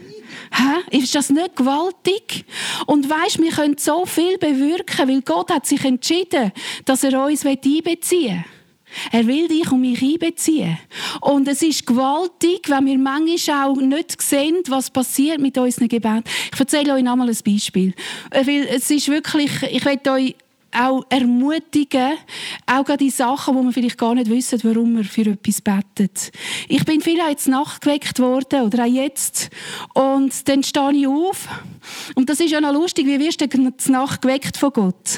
Ist das nicht gewaltig? Und weisst, wir können so viel bewirken, weil Gott hat sich entschieden, dass er uns einbeziehen will. Er will dich und mich einbeziehen. Und es ist gewaltig, wenn wir manchmal auch nicht sehen, was passiert mit unseren Gebeten. Ich erzähle euch nochmal ein Beispiel. Weil es ist wirklich, ich will euch auch ermutigen, auch gerade die Sachen, wo wir vielleicht gar nicht wissen, warum wir für etwas beten. Ich bin vielleicht jetzt Nacht geweckt worden, oder auch jetzt, und dann stehe ich auf, und das ist ja noch lustig, wie wirst du denn Nacht geweckt von Gott?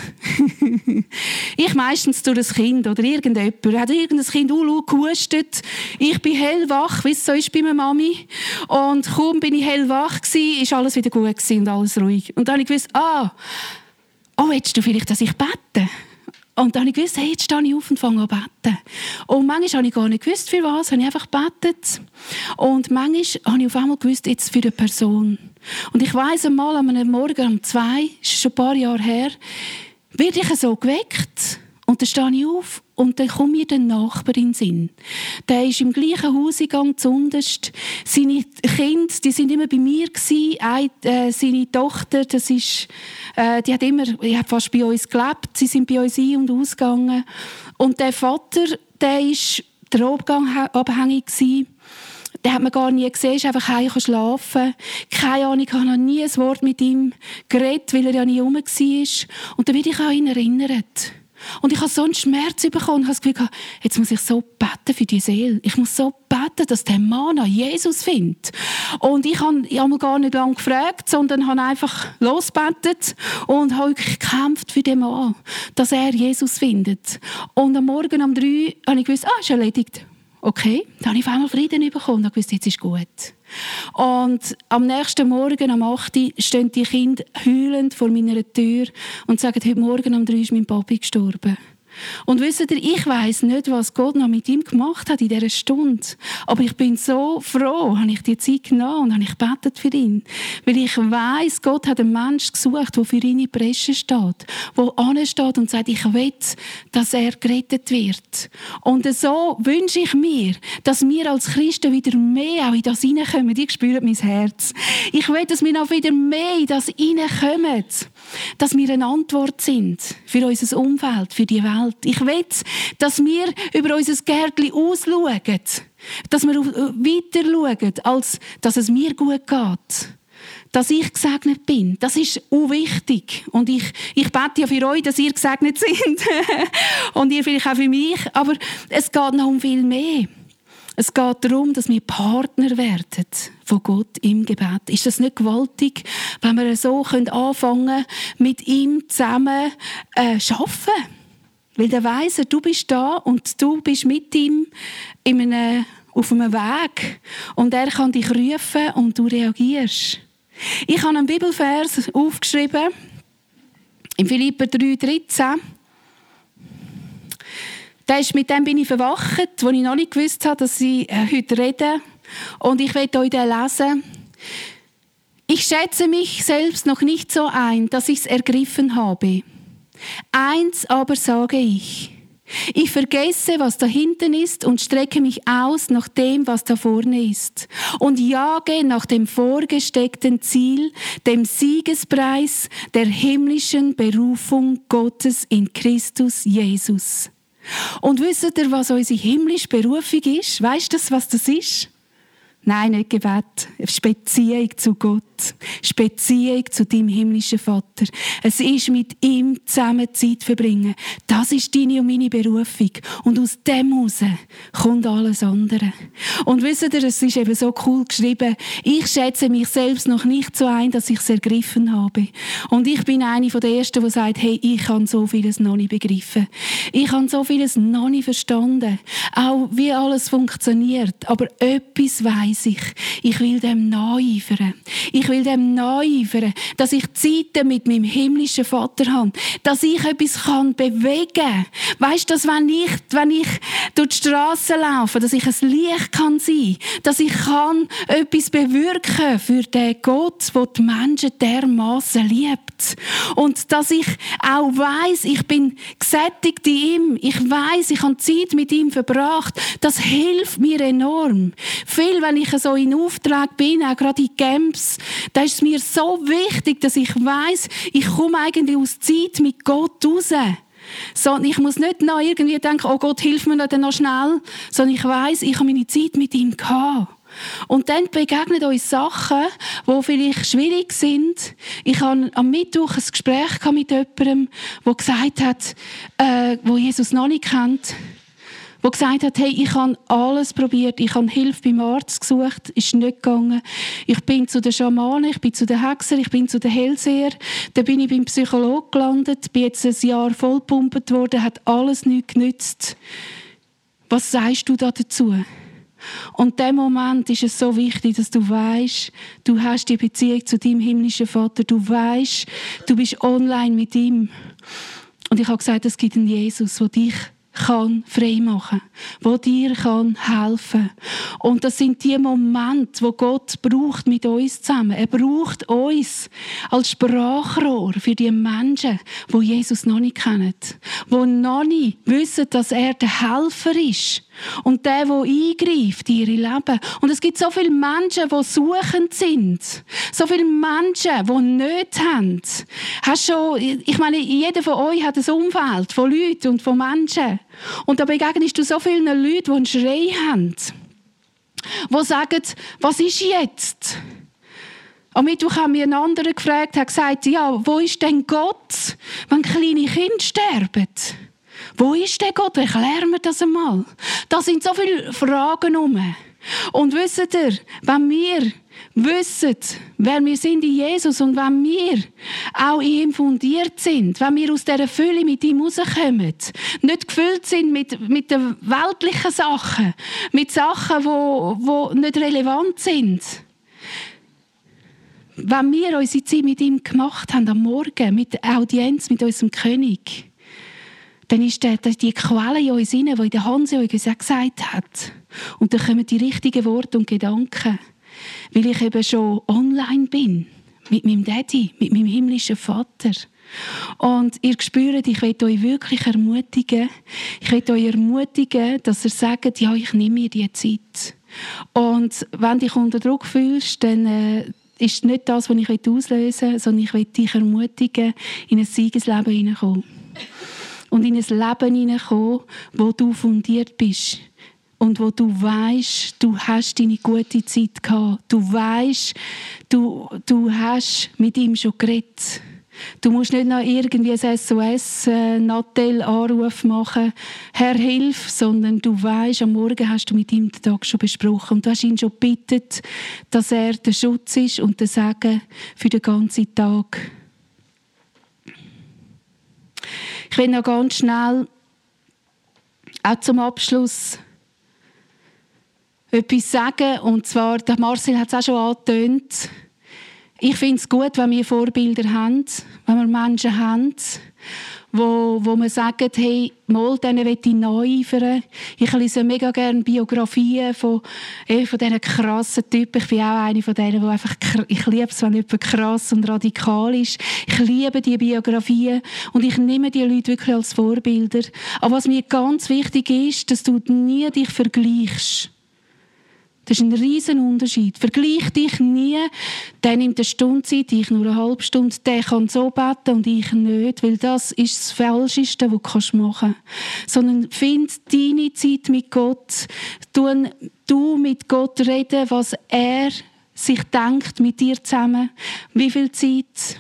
Ich meistens durch ein Kind, oder irgendjemand, hat irgendein Kind laut gehustet, ich bin hellwach, wie es so ist bei meiner Mami, und kaum bin ich hellwach gewesen, ist alles wieder gut gewesen und alles ruhig. Und dann habe ich gewusst, willst du vielleicht, dass ich bete? Und dann habe ich gewusst, hey, jetzt stehe ich auf und fange an zu beten. Und manchmal habe ich gar nicht gewusst, für was, habe ich einfach gebetet. Und manchmal habe ich auf einmal gewusst, jetzt für eine Person. Und ich weiss einmal, an einem Morgen um 2, ist schon ein paar Jahre her, werde ich so geweckt. Und dann stehe ich auf und dann kommt mir der Nachbar in den Sinn. Der ist im gleichen Haus gegangen, zunderst. Seine Kinder, die sind immer bei mir gewesen. Seine Tochter, die hat fast bei uns gelebt. Sie sind bei uns ein- und ausgegangen. Und der Vater, der ist drogenabhängig gewesen. Den hat man gar nie gesehen, ist einfach heim schlafen. Keine Ahnung, ich habe noch nie ein Wort mit ihm geredet, weil er ja nie rum war. Und dann werde ich an ihn erinnert. Und ich habe so einen Schmerz bekommen und habe das Gefühl, jetzt muss ich so beten für die Seele. Ich muss so beten, dass der Mann an Jesus findet. Und ich habe gar nicht lange gefragt, sondern habe einfach losgebetet und habe gekämpft für den Mann, dass er Jesus findet. Und am Morgen um 3 habe ich gewusst, ist erledigt. Okay, dann habe ich auf einmal Frieden bekommen und habe gewusst, jetzt ist gut. Und am nächsten Morgen, am 8. stehen die Kinder heulend vor meiner Tür und sagen, heute Morgen um 3 ist mein Papi gestorben. Und wisst ihr, ich weiss nicht, was Gott noch mit ihm gemacht hat in dieser Stunde. Aber ich bin so froh, habe ich die Zeit genommen und habe ich gebetet für ihn. Weil ich weiss, Gott hat einen Menschen gesucht, der für ihn in die Bresche steht. Der ansteht und sagt, ich will, dass er gerettet wird. Und so wünsche ich mir, dass wir als Christen wieder mehr auch in das hineinkommen. Ich spüre mein Herz. Ich will, dass wir noch wieder mehr in das hineinkommen. Dass wir eine Antwort sind für unser Umfeld, für die Welt. Ich will, dass wir über unser Gärtchen ausschauen, dass wir weiter schauen, als dass es mir gut geht. Dass ich gesegnet bin, das ist wichtig. Und ich bete ja für euch, dass ihr gesegnet seid. Und ihr vielleicht auch für mich. Aber es geht noch um viel mehr. Es geht darum, dass wir Partner werden von Gott im Gebet. Ist das nicht gewaltig, wenn wir so anfangen können, mit ihm zusammen arbeiten? Weil der weiss, du bist da und du bist mit ihm auf einem Weg. Und er kann dich rufen und du reagierst. Ich habe einen Bibelvers aufgeschrieben, in Philipper 3,13. Mit dem bin ich verwacht, wo ich noch nicht gewusst habe, dass ich heute rede. Und ich werde euch den lesen. Ich schätze mich selbst noch nicht so ein, dass ich es ergriffen habe. Eins aber sage ich. Ich vergesse, was da hinten ist und strecke mich aus nach dem, was da vorne ist. Und jage nach dem vorgesteckten Ziel, dem Siegespreis der himmlischen Berufung Gottes in Christus Jesus. Und wisst ihr, was unsere himmlische Berufung ist? Weißt du, was das ist? Nein, nicht Gebet. Beziehung zu Gott. Beziehung zu deinem himmlischen Vater. Es ist mit ihm zusammen Zeit verbringen. Das ist deine und meine Berufung. Und aus dem heraus kommt alles andere. Und wisst ihr, es ist eben so cool geschrieben, ich schätze mich selbst noch nicht so ein, dass ich es ergriffen habe. Und ich bin eine von den Ersten, die sagt, hey, ich habe so vieles noch nicht begriffen. Ich habe so vieles noch nicht verstanden. Auch wie alles funktioniert. Aber etwas weiss weiss ich will dem nacheifern. Ich will dem nacheifern, dass ich Zeiten mit meinem himmlischen Vater habe, dass ich etwas bewegen kann. Weisst du, dass wenn ich durch die Straße laufe, dass ich ein Licht kann sein, dass ich kann etwas bewirken für den Gott, der die Menschen dermassen liebt. Und dass ich auch weiss, ich bin gesättigt in ihm. Ich weiss, ich habe Zeit mit ihm verbracht. Das hilft mir enorm. Viel, wenn ich so in Auftrag bin, auch gerade in Camps, da ist es mir so wichtig, dass ich weiss, ich komme eigentlich aus Zeit mit Gott raus. Sondern ich muss nicht noch irgendwie denken, oh Gott, hilf mir noch schnell, sondern ich weiss, ich habe meine Zeit mit ihm gehabt. Und dann begegnen uns Sachen, die vielleicht schwierig sind. Ich hatte am Mittwoch ein Gespräch mit jemandem, der gesagt hat, wo Jesus noch nicht kennt, der gesagt hat, hey, ich habe alles probiert, ich habe Hilfe beim Arzt gesucht, ist nicht gegangen. Ich bin zu den Schamanen, ich bin zu den Hexern, ich bin zu den Hellseher, dann bin ich beim Psychologen gelandet, bin jetzt ein Jahr vollgepumpt worden, hat alles nichts genützt. Was sagst du da dazu? Und in dem Moment ist es so wichtig, dass du weisst, du hast die Beziehung zu deinem himmlischen Vater, du weisst, du bist online mit ihm. Und ich habe gesagt, es gibt einen Jesus, der dich kann frei machen, wo dir kann helfen. Und das sind die Momente, wo Gott braucht mit uns zusammen. Er braucht uns als Sprachrohr für die Menschen, die Jesus noch nicht kennen, die noch nicht wissen, dass er der Helfer ist und der eingreift in ihre Leben. Und es gibt so viele Menschen, die suchend sind, so viele Menschen, die Nöte haben. Ich meine, jeder von euch hat ein Umfeld von Leuten und von Menschen. Und da begegnest du so vielen Leuten, die einen Schrei haben, die sagen, was ist jetzt? Am Mittwoch haben wir einen anderen gefragt, hat gesagt, ja, wo ist denn Gott, wenn kleine Kinder sterben? Wo ist der Gott? Erklären wir das einmal. Da sind so viele Fragen herum. Und wisst ihr, wenn wir wissen, wer wir sind in Jesus und wenn wir auch in ihm fundiert sind, wenn wir aus dieser Fülle mit ihm rauskommen, nicht gefüllt sind mit den weltlichen Sachen, mit Sachen, die nicht relevant sind. Wenn wir unsere Zeit mit ihm gemacht haben, am Morgen, mit der Audienz mit unserem König, dann ist die Quelle in uns rein, die in der Hanse uns auch gesagt hat. Und dann kommen die richtigen Worte und Gedanken. Weil ich eben schon online bin. Mit meinem Daddy, mit meinem himmlischen Vater. Und ihr spürt, ich will euch wirklich ermutigen. Ich will euch ermutigen, dass ihr sagt, ja, ich nehme mir die Zeit. Und wenn du dich unter Druck fühlst, dann ist nicht das, was ich auslösen will, sondern ich will dich ermutigen, in ein Siegesleben hineinzukommen. Und in ein Leben hineinkommen, wo du fundiert bist. Und wo du weisst, du hast deine gute Zeit gehabt. Du weisst, du hast mit ihm schon geredet. Du musst nicht noch irgendwie ein SOS, Nattel-Anruf machen, Herr, hilf, sondern du weisst, am Morgen hast du mit ihm den Tag schon besprochen. Und du hast ihn schon gebeten, dass er der Schutz ist und der Segen für den ganzen Tag. Ich will noch ganz schnell, auch zum Abschluss, etwas sagen. Und zwar, der Marcel hat es auch schon angetönt. Ich finde es gut, wenn wir Vorbilder haben, wenn wir Menschen haben, wo man sagt, hey, mal, denen will ich nacheifern. Ich lese mega gerne Biografien von diesen krassen Typen. Ich bin auch eine von denen, die einfach, ich liebe es, wenn jemand krass und radikal ist. Ich liebe die Biografien und ich nehme die Leute wirklich als Vorbilder. Aber was mir ganz wichtig ist, dass du nie dich vergleichst. Das ist ein riesen Unterschied. Vergleich dich nie. Der nimmt eine Stunde Zeit, ich nur eine halbe Stunde. Der kann so beten und ich nicht. Weil das ist das Falscheste, was du machen kannst. Sondern find deine Zeit mit Gott. Du mit Gott reden, was er sich denkt mit dir zusammen. Wie viel Zeit?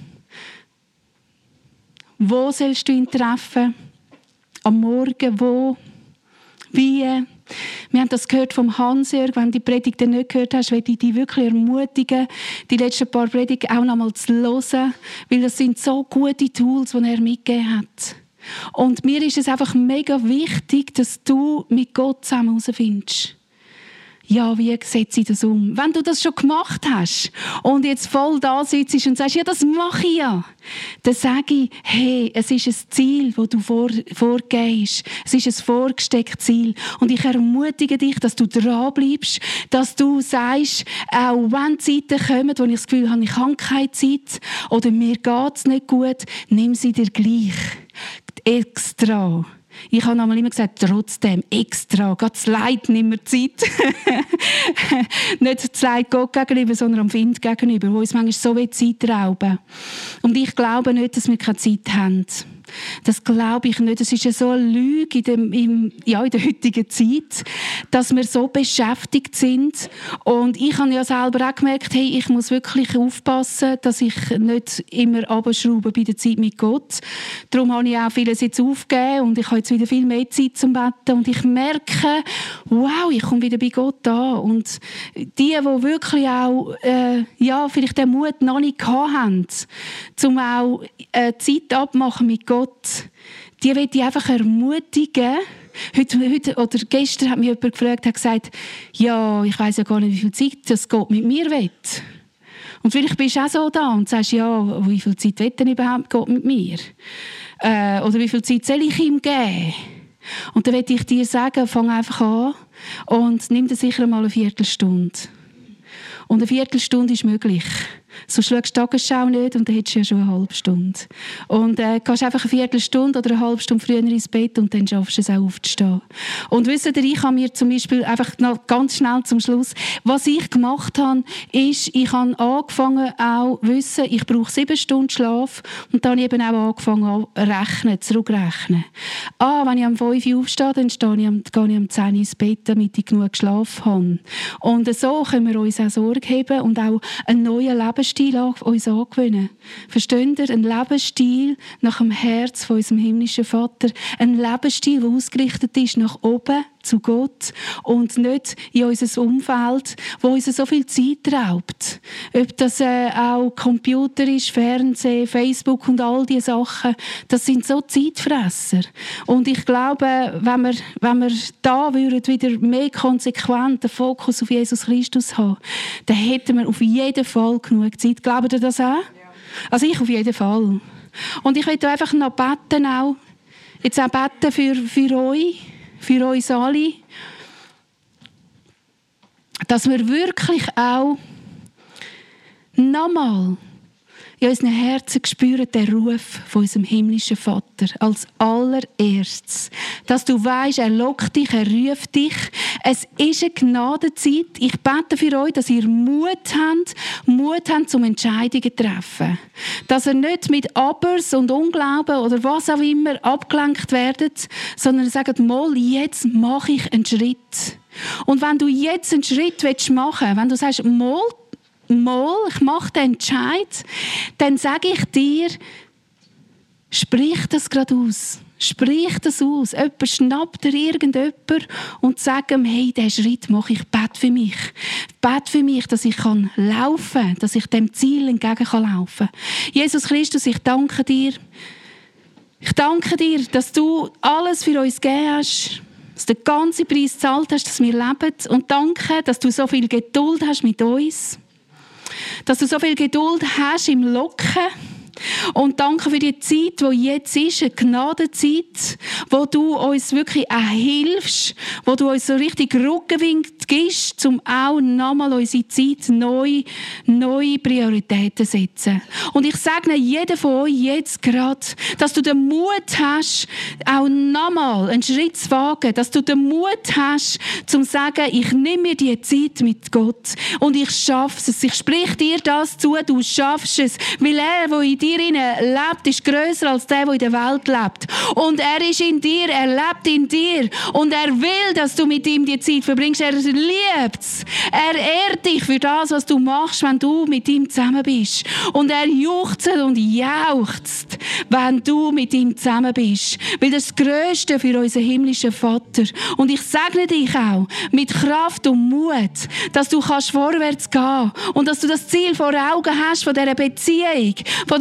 Wo sollst du ihn treffen? Am Morgen, wo? Wie? Wir haben das gehört vom Hans-Jörg. Wenn du die Predigt nicht gehört hast, möchte ich dich wirklich ermutigen, die letzten paar Predigten auch noch mal zu hören, weil das sind so gute Tools, die er mitgegeben hat. Und mir ist es einfach mega wichtig, dass du mit Gott zusammen herausfindest. ja, wie setze ich das um? Wenn du das schon gemacht hast und jetzt voll da sitzt und sagst, ja, das mache ich ja, dann sage ich, hey, es ist ein Ziel, das du vorgehst. Es ist ein vorgestecktes Ziel. Und ich ermutige dich, dass du dranbleibst, dass du sagst, auch wenn Zeiten kommen, wo ich das Gefühl habe, ich habe keine Zeit oder mir geht es nicht gut, nimm sie dir gleich. Extra. Ich habe einmal immer gesagt, trotzdem, extra, gerade das Leid nimmt mir Zeit. Nicht das Leid Gott gegenüber, sondern am Find gegenüber, wo uns manchmal so viel Zeit rauben. Und ich glaube nicht, dass wir keine Zeit haben. Das glaube ich nicht. Es ist ja so eine Lüge in der heutigen Zeit, dass wir so beschäftigt sind. Und ich habe ja selber auch gemerkt, hey, ich muss wirklich aufpassen, dass ich nicht immer runterschraube bei der Zeit mit Gott. Darum habe ich auch vieles jetzt aufgegeben und ich habe jetzt wieder viel mehr Zeit zum Betten. Und ich merke, wow, ich komme wieder bei Gott an. Und die wirklich auch vielleicht den Mut noch nicht gehabt haben, um auch Zeit abmachen mit Gott, die will ich einfach ermutigen. Heute oder gestern hat mich jemand gefragt, hat gesagt, ja, ich weiss ja gar nicht, wie viel Zeit das Gott mit mir will. Und vielleicht bist du auch so da und sagst, ja, wie viel Zeit will denn überhaupt Gott mit mir? Oder wie viel Zeit soll ich ihm geben? Und dann will ich dir sagen, fang einfach an und nimm dir sicher mal eine Viertelstunde. Und eine Viertelstunde ist möglich. So schaust du die Tagesschau nicht und dann hättest du ja schon eine halbe Stunde. Und gehst einfach eine Viertelstunde oder eine halbe Stunde früher ins Bett und dann schaffst du es auch aufzustehen. Und wisst ihr, ich habe mir zum Beispiel einfach noch ganz schnell zum Schluss, was ich gemacht habe, ist, ich habe angefangen auch wissen, ich brauche 7 Stunden Schlaf und dann habe ich eben auch angefangen rechnen, zurückrechnen. Wenn ich um 5 Uhr aufstehe, dann gehe ich um 10 Uhr ins Bett, damit ich genug geschlafen habe. Und so können wir uns auch Sorge haben und auch einen neuen Lebensstil uns angewöhnen. Versteht ihr? Ein Lebensstil nach dem Herz von unserem himmlischen Vater. Ein Lebensstil, der ausgerichtet ist nach oben, zu Gott und nicht in unser Umfeld, wo uns so viel Zeit raubt. Ob das auch Computer ist, Fernsehen, Facebook und all diese Sachen, das sind so Zeitfresser. Und ich glaube, wenn wir da wieder mehr konsequent den Fokus auf Jesus Christus haben, dann hätten wir auf jeden Fall genug Zeit. Glaubt ihr das auch? Ja. Also ich auf jeden Fall. Und ich möchte einfach noch beten, auch, jetzt auch beten für euch, für uns alle, dass wir wirklich auch nochmal in unseren Herzen spüren den Ruf von unserem himmlischen Vater als allererstes. Dass du weisst, er lockt dich, er ruft dich. Es ist eine Gnadenzeit. Ich bete für euch, dass ihr Mut habt, zum Entscheidungen zu treffen. Dass ihr nicht mit Abers und Unglauben oder was auch immer abgelenkt werdet, sondern sagt, mal, jetzt mache ich einen Schritt. Und wenn du jetzt einen Schritt machen willst, wenn du sagst, mal, ich mache den Entscheid, dann sage ich dir, sprich das gerade aus. Sprich das aus. Jemand schnappt dir irgendjemand und sagt ihm, hey, diesen Schritt mache ich, bete für mich. Bete für mich, dass ich laufen kann, dass ich dem Ziel entgegen laufen kann. Jesus Christus, ich danke dir. Ich danke dir, dass du alles für uns gegeben hast, dass du den ganzen Preis gezahlt hast, dass wir leben. Und danke, dass du so viel Geduld hast mit uns. Dass du so viel Geduld hast im Locken. Und danke für die Zeit, die jetzt ist, eine Gnadenzeit, wo du uns wirklich auch hilfst, wo du uns so richtig Rückenwind gibst, um auch nochmal unsere Zeit neue Prioritäten zu setzen. Und ich segne jeden von euch jetzt gerade, dass du den Mut hast, auch nochmal einen Schritt zu wagen, dass du den Mut hast, zum zu sagen, ich nehme mir die Zeit mit Gott und ich schaffe es. Ich sprich dir das zu, du schaffst es, weil er, der in dir lebt, ist grösser als der in der Welt lebt. Und er ist in dir, er lebt in dir. Und er will, dass du mit ihm die Zeit verbringst. Er liebt es. Er ehrt dich für das, was du machst, wenn du mit ihm zusammen bist. Und er juchzt und jauchzt, wenn du mit ihm zusammen bist. Weil das ist das Grösste für unseren himmlischen Vater. Und ich segne dich auch mit Kraft und Mut, dass du vorwärts gehen kannst und dass du das Ziel vor Augen hast von dieser Beziehung, von dieser Zeit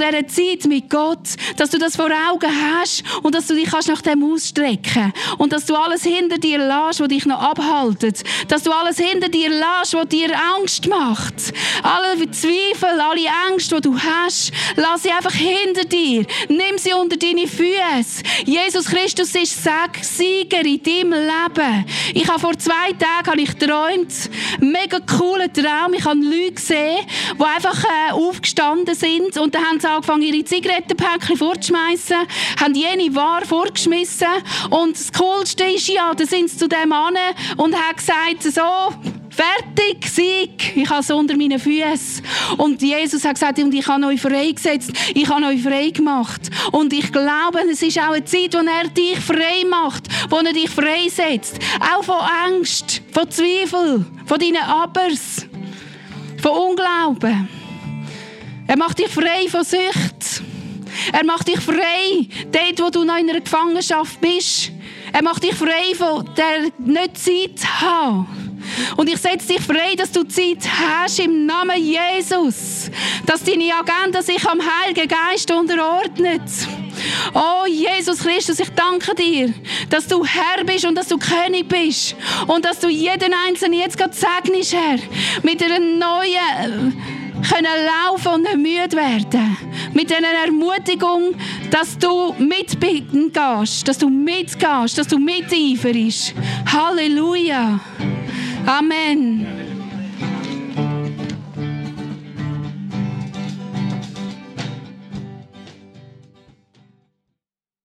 Zeit mit Gott, dass du das vor Augen hast und dass du dich nach dem ausstrecken kannst. Und dass du alles hinter dir lässt, was dich noch abhaltet. Dass du alles hinter dir lässt, was dir Angst macht. Alle Zweifel, alle Ängste, die du hast, lass sie einfach hinter dir. Nimm sie unter deine Füße. Jesus Christus ist Sieger in deinem Leben. Ich habe vor 2 Tagen geträumt, mega cooler Traum. Ich habe Leute gesehen, die einfach aufgestanden sind und dann haben sie angefangen, ihre Zigarettenpäckchen vorzuschmeissen, haben jene Ware vorgeschmissen und das Coolste ist ja, da sind sie zu dem an und haben gesagt, so, fertig, Sieg. Ich habe es unter meinen Füßen. Und Jesus hat gesagt, und ich habe euch freigesetzt. Ich habe euch frei gemacht. Und ich glaube, es ist auch eine Zeit, wo er dich frei macht, wo er dich freisetzt. Auch von Angst, von Zweifel, von deinen Abers, von Unglauben. Er macht dich frei von Sucht. Er macht dich frei, dort, wo du noch in einer Gefangenschaft bist. Er macht dich frei von der nicht Zeit zu haben. Und ich setze dich frei, dass du Zeit hast im Namen Jesus. Dass deine Agenda sich am Heiligen Geist unterordnet. Oh Jesus Christus, ich danke dir, dass du Herr bist und dass du König bist. Und dass du jeden Einzelnen jetzt gerade segnest, Herr, mit einer neuen können laufen und nicht müde werden. Mit einer Ermutigung, dass du mitbitten gehst, dass du mitgehst, dass du miteiferst. Halleluja. Amen.